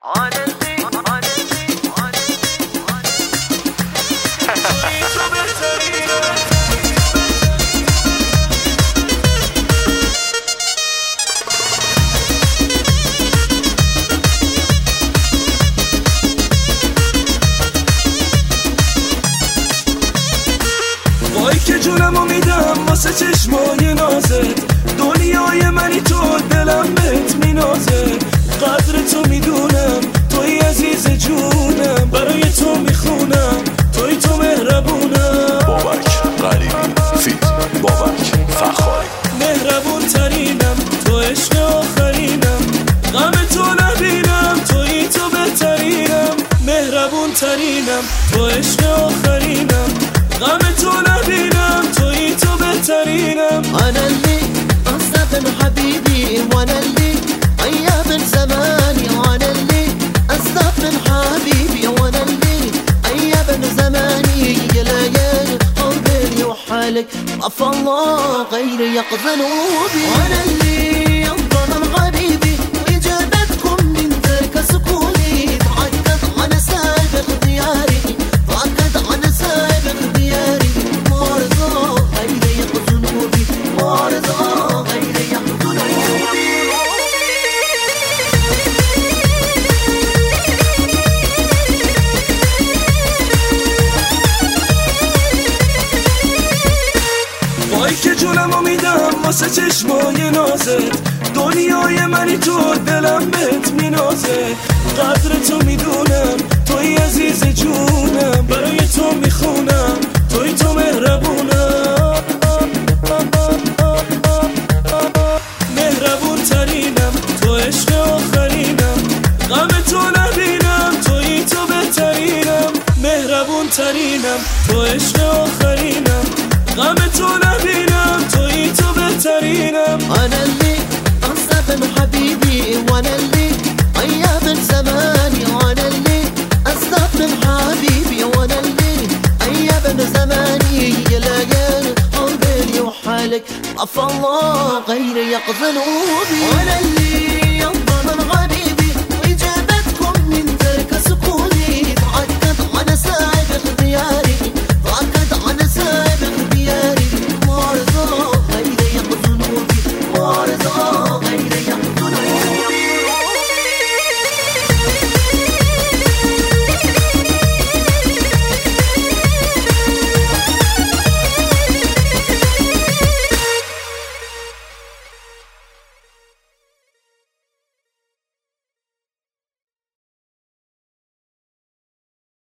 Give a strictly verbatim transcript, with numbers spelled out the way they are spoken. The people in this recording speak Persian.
وای که جونمو میدم واسه چشمای نازت، دنیای منی تو، دلم بهت مینازه. قدر تو میدونم، توی عزیز جونم، برای تو میخونم، توی تو مهربونم. بابک غریبی فیت بابک فخاری. مهربون ترینم، تو عشق آخرینم، غم تو نبینم، توی تو بهترینم. مهربون ترینم، تو عشق آخرینم، غم تو نبینم، توی تو بهترینم. أنا اللي أصدق من حبيبي، وأنا اللي أيام زماني، وأنا اللي أصدق من حبيبي، وأنا اللي أيام زماني. يا ليالي قلبي وحالك عفى الله غير يقظن بي. وأنا اللي أفضل حبيبي وإجابتكم من ترك سكوني. تعقد أنا سابق دياري، تعقد أنا سابق دياري. مرضى غير يقظن بي، مرضى غير يقظن بي. وای که جونمو میدم واسه چشمای نازت، دنیای منی تو، دلم بهت مینازه. قدر تو میدونم، توی عزیز جونم، برای تو میخونم، توی تو مهربونم. مهربون ترینم، تو عشق آخرینم، غم تو نبینم، توی تو بهترینم. مهربون ترینم، تو عشق آخرینم، غم تو نبینم، توی تو بهترینم. أنا اللي أصدق من حبيبي، وأنا اللي أيام زماني، وأنا اللي أصدق من حبيبي، وأنا اللي أيام زماني. يا ليالي قلبي وحالك عفى الله غير يقظن بي.